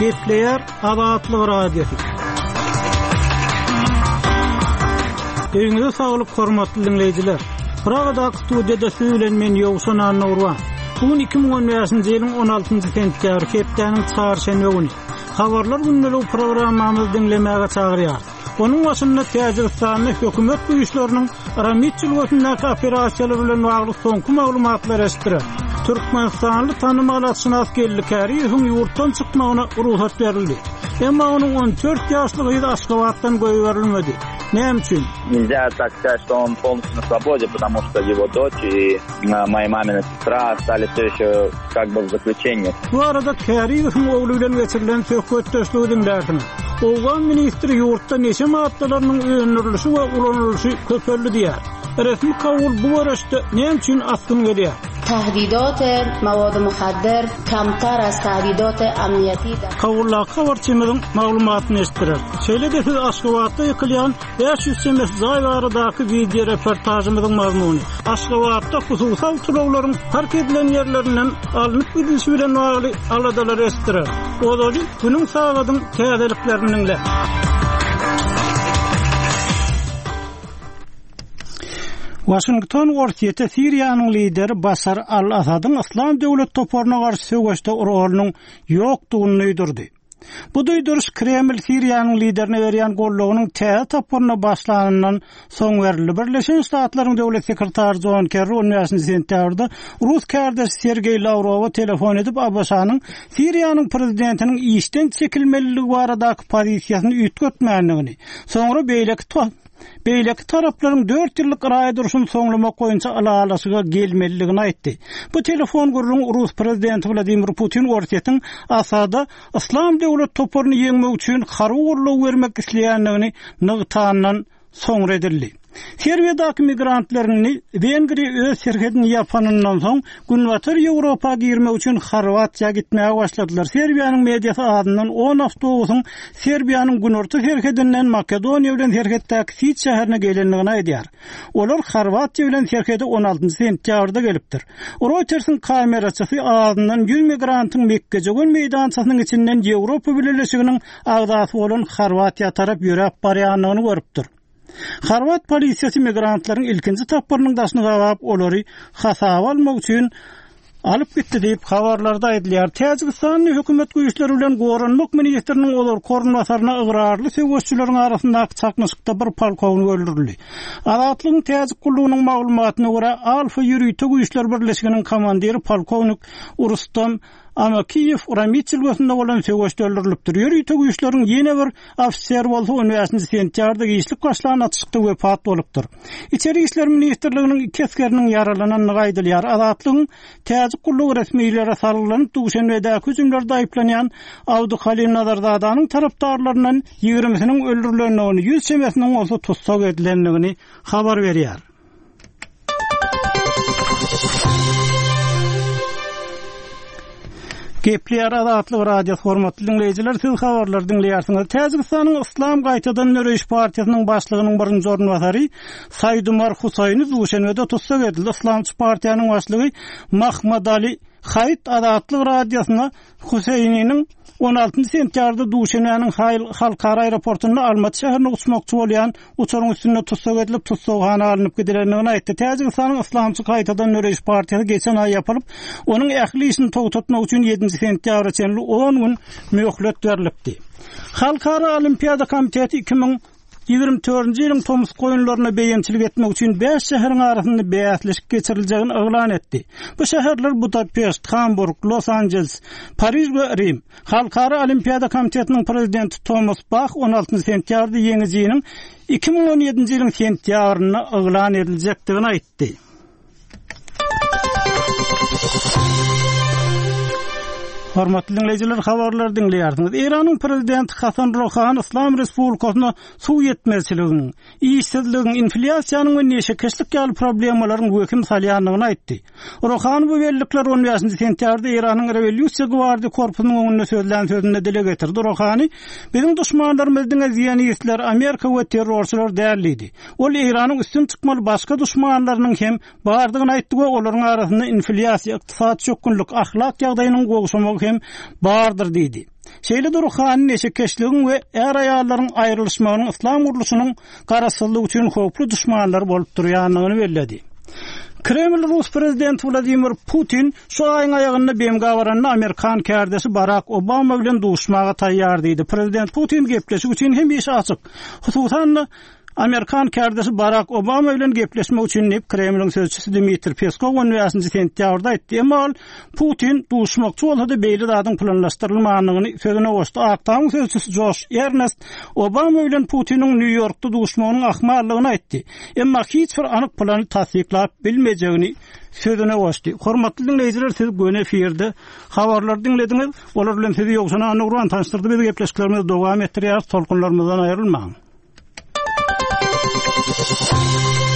Gepleyer Azatlyk radiosu. Öňüňizde saglyk hormatly dinleýijiler. Pragada studiýada söylenmen ýogşan Nurwan. Bugün 2015-nji ýylyň 16-njy sentýabr hepdeniň çarşamba güni. Habarlar günlük programmamyzy dinlemäge çagyrýar. Onun başynda Täjikistanyň hökümet güýçleriniň Ramitçilwetindäki operasiýalary bilen bagly soňky maglumatlar eşitdir. Türkmenistanly tanymalaçynas gellikäri ýurtdan çykmagyna ruhsat berildi. Emma onuň 14 ýaşlygy Aşgabatdan goýberilmedi. Näme üçin? Нельзя так сказать, что он полностью на свободе, потому что его дочь и моя мамина сестра остались все еще как бы в заключении. Bu arada Kəriýewiň ogly bilen geçirilen söhbetdeşliginiň därdini. Owgan ministri ýurtda neçe maddalarynyň öňürilişi we ulanylýşy köpeldi diýär. Resmi kabul bu barada näme üçin askyn gelýär? تهدیدات مواد مخدر کمتر از تهدیدات امنیتی در Kawulla habarçymyzyň maglumatyny eşitdiler. Şeýle de Aşgabatda ýykylýan 500 semes zaýbaradaky video reportajymyzyň mazmuny. Aşgabatda hususal tulawlaryň park edilen ýerlerinden alınıp gidilişi bilen bagly aladalar eşitdiler. Ozaly günüň sagatyň täzeliklerini Washington ortiýete Siriýanyň lideri Bashar al-Asadyň Islam döwlet toparyna garşy söwgeşde urgalynyň ýokdugyny öýdürdi. Bu duýduruş Kreml Siriýanyň liderine berýän gollagynyň täze toparyna başlanandan soň berildi. Birleşen Ştatlaryň döwlet sekretary John Kerry 10-njy sentýabrda Rus kardeşi Sergey Lavrowa telefon edip Abbasanyň Siriýanyň prezidentiniň işden çekilmeliligi baradaky pozisiýasyny üýtgetmänligini, soňra beýleki taraplaryň 4 ýyllyk iraýa duruşyny soňlamak goýunça alalaşyga gelmeliligini aýtdy. Bu telefon gurulmagy Rus prezidenti Vladimir Putin ortiýetiň Asada Islam döwlet toparyny ýeňmek üçin harwurlyk bermek isleýänligini nygtandan soňra edildi. Serbiýadaky migrantlaryň Wengriýa öz serhedini ýapanyndan soň günwatar Ýewropaga girmek üçin Horwatiýa gitmäge başladylar. Serbiýanyň mediýasy adyndan 10 awtobusyň Serbiýanyň günorta serhedinden Makedoniýa bilen serheddäki Sit şäherine gelenligini aýdýar. Olar Horwatiýa bilen serhede 16-njy sentýabrda gelipdir. Reuters'ın kameraçysy adyndan 100 migrantyň Mekkeje meýdançasynyň içinden Ýewropa Birleşiginiň agdasy bolan Horwatiýa tarap ýörep barýanlygyny görüpdir. Horvat polisiýasy migrantlaryň ilkinji taparynyň daşyny gabap olary hasaba almak üçin alyp gitdi diýip habarlarda aýdylýar. Täjikistanyň hökümet güýçleri bilen goranmak ministriniň olar korunmasaryna ıgrarly söwüşçüleriň arasyndaky çakmyşykda bir polkownik öldürildi. Azatlygyň täzik gullugynyň maglumatyna görä Alfa ýürüýte güýçler birleşiginiň komandiri polkownik Urustam Amakiyev Ramitçilwetinde bolan söwüşde öldürilipdir. Ýürüýte güýçleriň ýene bir ofisier bolsa 10-njy sentýabrda giýişlik başlanan atışykda wepat bolupdyr. İçeri işler ministrliginiň 2 askeriniň yaralanyny gaýdylýar. Azatlygyň täzik gullugy resmiýetlere sarylanyp duşanbedäki hüjümlerde aýplanýan Abdulhalim Nazardanyň tarapdarlaryndan 20-siniň öldürilendigini, 100 semesiniň bolsa tutsak edilendigini habar berýär. Gepleyer Azatlyk radio hormatly dinleýijiler, siz habarlar dinleýärsiňiz. Täjikistanyň Islam gaýtadan Nöreýiş partiýasynyň başlygynyň birinji ornwasary Saýdumar Husaýny duşanbede tutsak edildi. Islamçy partiýanyň başlygy Mahmadali Hayt Azatlyk radiosyna Husaýnyň 16-njy sentýabrda duşanbanyň halkara aeroportunda Almaty şäherine uçmakçy bolýan uçaryň üstünde tutsak edilip tutsakhana alınıp gidilendigini aýtdy. Täjikistanyň Islamçy gaýtadan Nöreýiş partiýasy geçen aý ýapalyp, onuň ähli işini togatmak üçin 7-nji sentýabra çenli 10 gün möhlet berilipdi. Halkara Olimpiada Komiteti 2024-nji ýylyň Tomus goýunlaryna beýençilik etmek üçin 5 şäheriň arasynda beýatleşik geçiriljegini eglan etdi. Bu şäherler Budapest, Hamburg, Los Angeles, Paris we Rim. Halkara Olimpiada Komitetiniň prezidenti Thomas Bach 16-njy sentýabrda ýeňi ýylyň 2017-nji ýylyň sentýabryna eglan ediljekdigini aýtdy. Hormatly dinleyijiler, habarlar dinleýärsiňiz. Iranyň prezidenti Hasan Rouhani Islam Respublikasyna suw ýetmezçiliginiň, işsizligiň, inflasiýanyň we neşekeşlik ýaly problemalaryň gökim salýanlygyny aýtdy. Rouhani bu bellikler 15-nji sentýabrda Iranyň Rewolýusiýa Gwardiýa korpusynyň öňünde sözlän sözünde dile getirdi. Rouhani, "Biziň düşmanlarymyzyň ziýanyýetler Amerika we terrorçylar däldi. Ol Iranyň üstün çykmaly başga düşmanlarynyň hem bardygyny aýtdy we olaryň arasynda inflasiýa, ykdysat çökünlük, ahlak ýagdaýynyň gowşamagy hem bardyr diýdi. Şeýle durukanyň neşekeşligiň we er aýallaryň aýrylşmagynyň islam urlusynyň garasyllygy üçin hoply düşmanlar bolup durýanyny bellädi. Kreml Rus prezidenti Vladimir Putin şu ayın ayağında BMG varanna Amerikan kärdesi Barack Obama bilen duşmaga taýýar diýdi. Prezident Putin gepleşik üçin hem iş açyk. Hususan Amerikan kärdesi Barack Obama bilen gepleşmek üçin Kremlin sözçüsü Dmitri Peskov 10 sentýabrda aýtdy. Emma Putin duşmakçy bolsa-da beýle zadyň planlaşdyrylmagyny sözüne goşdy. Aktaň sözçüsü Josh Ernest Obama bilen Putiniň New Yorkda duşmagynyň ahmarlygyny aýtdy. Emma hiç bir anyk plany tasdiklap bilmejegini sözüne goşdy. Hormatly dinleýijiler, siz göne efirde habarlar dinlediňiz. Olar bilen sizi ýokşana anyk tanıştyrdy. Biz gepleşiklerimiz dowam etdirýär. Tolkunlarymyzdan aýrylmaň.